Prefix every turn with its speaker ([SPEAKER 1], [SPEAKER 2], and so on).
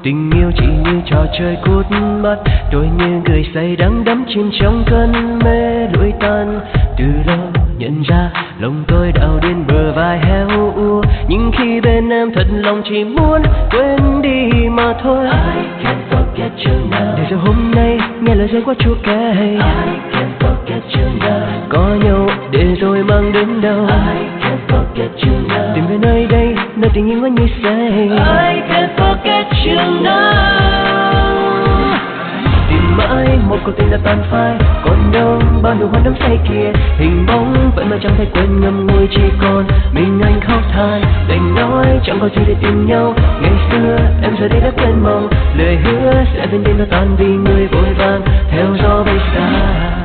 [SPEAKER 1] Tình yêu chỉ như trò chơi cút mắt, tôi như người say đắm đắm chìm trong cơn mê lụi tàn. Từ lâu nhận ra lòng tôi đau đến bờ vai héo úa, nhưng khi bên em thật lòng chỉ muốn quên đi mà thôi. I can't forget you now. Để rồi hôm nay nghe lời rơi quá chua cay. I can't forget you now. Có nhau để rồi mang đến đâu. I can't forget you now. Tìm về nơi đây, nơi tình yêu vẫn như say. I can't forget you now. Tìm mãi một cuộc tình đã tàn phai, còn đâu bao nhiêu hoa đắm say kia. Hình bóng vậy mà chẳng thể quên, ngậm ngùi chỉ còn mình anh khóc than. Đành nói chẳng có gì để tìm nhau. Ngày xưa em giờ đây đã quên mong lời hứa sẽ bên đêm đã tan vì người vội vàng theo gió bay xa.